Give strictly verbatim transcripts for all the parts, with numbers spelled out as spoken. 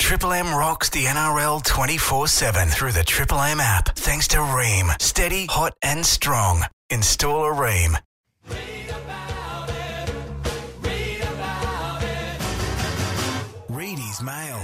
Triple M rocks the N R L twenty-four seven through the Triple M app. Thanks to Ream. Steady, hot and strong. Install a Ream. Read about it. Read about it. Reedy's Mail.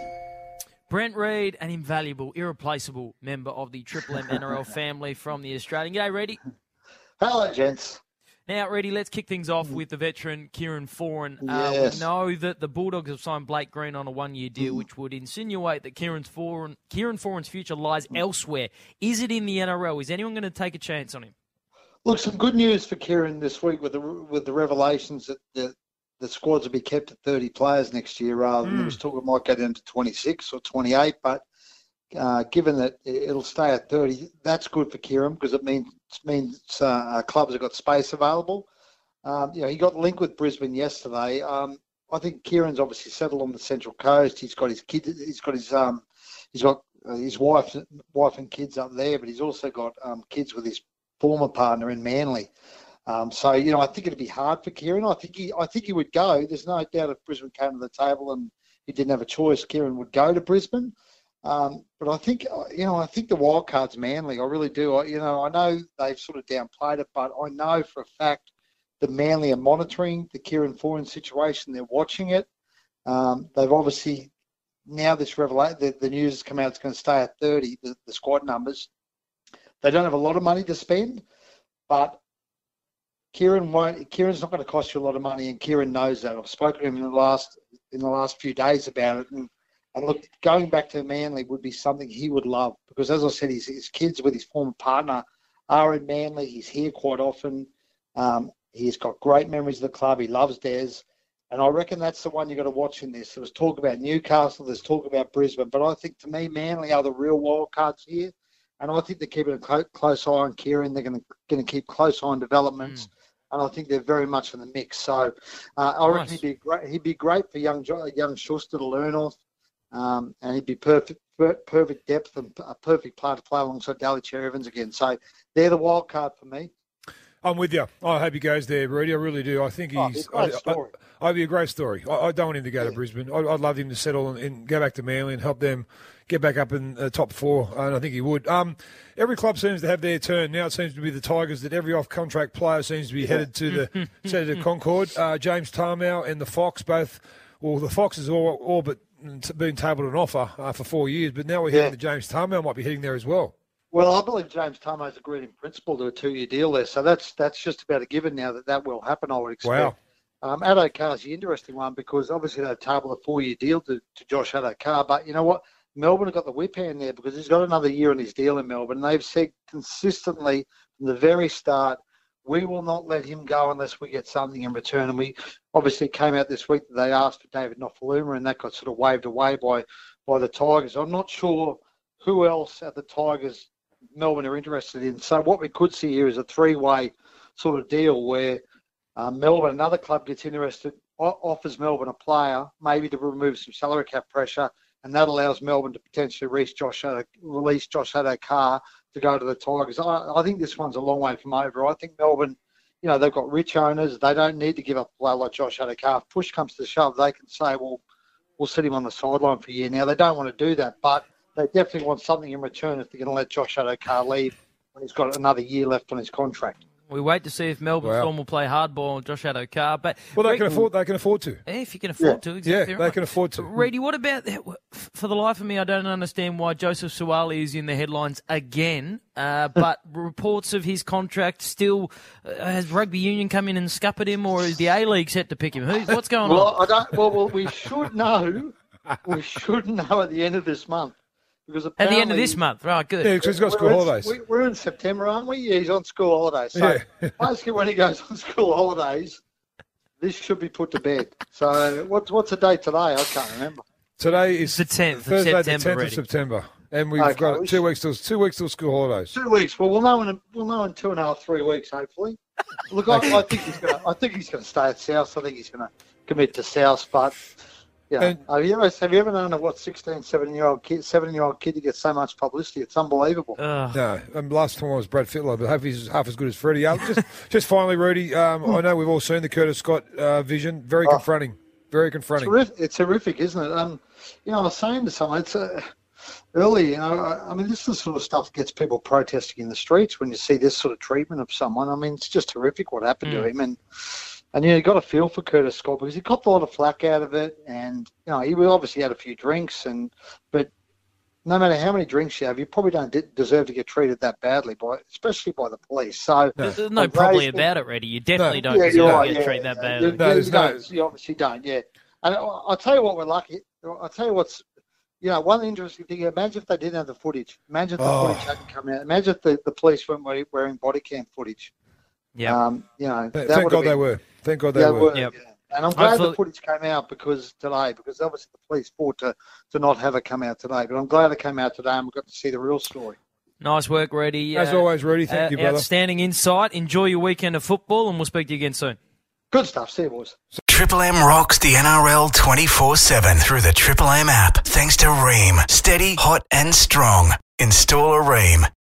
Brent Reid, an invaluable, irreplaceable member of the Triple M N R L family from the Australian. G'day, Reedy. Hello, gents. Now, Reedy, let's kick things off with the veteran Kieran Foran. Yes. Uh, we know that the Bulldogs have signed Blake Green on a one-year deal, which would insinuate that Kieran Foran, Kieran Foran's future lies elsewhere. Is it in the N R L? Is anyone going to take a chance on him? Look, some good news for Kieran this week with the with the revelations that the, the squads will be kept at thirty players next year rather than Mm. there was talk it might go down to twenty-six or twenty-eight. But uh, given that it'll stay at thirty, that's good for Kieran because it means means uh, clubs have got space available. Um, you know, he got linked with Brisbane yesterday. Um, I think Kieran's obviously settled on the Central Coast. He's got his kid. He's got his um, he's got uh, his wife, wife and kids up there, but he's also got um, kids with his former partner in Manly. Um, so you know, I think it'd be hard for Kieran. I think he, I think he would go. There's no doubt if Brisbane came to the table and he didn't have a choice, Kieran would go to Brisbane. Um, but I think, you know, I think the wild card's Manly. I really do. I, you know, I know they've sort of downplayed it, but I know for a fact that Manly are monitoring the Kieran Foran situation. They're watching it. Um, they've obviously, now this revelation, the, the news has come out, it's going to stay at thirty, the, the squad numbers. They don't have a lot of money to spend, but Kieran won't. Kieran's not going to cost you a lot of money, and Kieran knows that. I've spoken to him in the last in the last few days about it, and, and look, going back to Manly would be something he would love because, as I said, his, his kids with his former partner are in Manly. He's here quite often. Um, he's got great memories of the club. He loves Des, and I reckon that's the one you've got to watch in this. There was talk about Newcastle. There's talk about Brisbane, but I think to me, Manly are the real wild cards here, and I think they're keeping a close, close eye on Kieran. They're going to going to keep close eye on developments. Mm. And I think they're very much in the mix. So uh, I reckon Nice. he'd be great. He'd be great for young young Schuster to learn off, um, and he'd be perfect per- perfect depth and a perfect player to play alongside Daly Cherry Evans again. So they're the wild card for me. I'm with you. I hope he goes there, Rudy. I really do. I think Oh, he's. it'd be a great I, story. I, I'd be a great story. I, I don't want him to go Yeah. to Brisbane. I, I'd love him to settle and, and go back to Manly and help them get back up in the top four, and I think he would. Um, every club seems to have their turn. Now it seems to be the Tigers that every off-contract player seems to be headed to the headed to Concord. Uh, James Tarmow and the Fox both, well, the Fox has all, all but been tabled an offer uh, for four years, but now we're hearing Yeah. that James Tarmow might be heading there as well. Well, I believe James Tarmow's agreed in principle to a two-year deal there, so that's that's just about a given now that that will happen. I would expect. Wow. Um, Addo Carr's the interesting one because obviously they've tabled a four-year deal to, to Josh Addo Carr, but you know what? Melbourne have got the whip hand there because he's got another year on his deal in Melbourne. They've said consistently from the very start, we will not let him go unless we get something in return. And we obviously came out this week that they asked for David Nofaluma, and that got sort of waved away by, by the Tigers. I'm not sure who else at the Tigers Melbourne are interested in. So what we could see here is a three-way sort of deal where uh, Melbourne, another club gets interested, o- offers Melbourne a player, maybe to remove some salary cap pressure, and that allows Melbourne to potentially release Josh Addo, release Josh Addo Carr to go to the Tigers. I, I think this one's a long way from over. I think Melbourne, you know, they've got rich owners. They don't need to give up a player like Josh Addo Carr. If push comes to shove, they can say, well, we'll sit him on the sideline for a year. Now, they don't want to do that, but they definitely want something in return if they're going to let Josh Addo Carr leave when he's got another year left on his contract. We wait to see if Melbourne Wow. Storm will play hardball on Josh Addo Carr. But Well, they Reed- can afford. They can afford to. Eh, if you can afford Yeah. to, Yeah, exactly they right. can afford to. Reedy, what about that? For the life of me, I don't understand why Joseph Suwali is in the headlines again. Uh, but reports of his contract still uh, has rugby union come in and scuppered him, or is the A League set to pick him? Who, what's going on? Well, I don't. Well, well, we should know. We should know at the end of this month because At the end of apparently- this month, right? Good. Yeah, because he's got school we're in- holidays. we- We're in September, aren't we? Yeah, he's on school holidays. So Yeah. basically, when he goes on school holidays, this should be put to bed. So what's what's the date today? I can't remember. Today is The tenth of Thursday, September, the tenth of Reedy. September, and we've Okay, got we two should- weeks till two weeks till school holidays. Two weeks. Well, we'll know in a, we'll know in two and a half, three weeks, hopefully. Look, I, I think he's going. I think he's going to stay at South. I think he's going to commit to South. But yeah, And- have you ever have you ever known a what sixteen, seventeen year old kid, seventeen year old kid to get so much publicity? It's unbelievable. Ugh. No, um, last time I was Brad Fittler, but hopefully he's half as good as Freddie. Uh, just, just finally, Rudy, um, I know we've all seen the Curtis Scott uh, vision. Very Oh. confronting. very confronting. Terrific. It's horrific, isn't it? Um, you know, I was saying to someone, it's uh, early. You know, I, I mean, this is the sort of stuff that gets people protesting in the streets when you see this sort of treatment of someone. I mean, it's just horrific what happened Mm. to him, and and you know, you got to feel for Curtis Scott because he copped a lot of flack out of it, and you know, he obviously had a few drinks, and but no matter how many drinks you have, you probably don't de- deserve to get treated that badly by, especially by the police. So There's no I'm glad probably he's been- about it, Reddy. You definitely No. don't Yeah, deserve you're to right, get yeah, treated that yeah. badly. You, No, you, there's you no- don't. You obviously don't, yeah. And I- I'll tell you what we're lucky. I'll tell you what's, you know, one interesting thing. Imagine if they didn't have the footage. Imagine if the Oh. footage hadn't come out. Imagine if the, the police weren't wearing- wearing body cam footage. Yeah. Um, you know, Th- that Thank would God have they been, were. Thank God they They were. were, Yep. yeah. And I'm glad Hopefully- the footage came out because today, because obviously the police fought to, to not have it come out today. But I'm glad it came out today and we got to see the real story. Nice work, Reddy. As Uh, always, Rudy, thank uh, you, brother. Outstanding insight. Enjoy your weekend of football, and we'll speak to you again soon. Good stuff. See you, boys. Triple M rocks the N R L twenty-four seven through the Triple M app. Thanks to Ream. Steady, hot and strong. Install a Ream.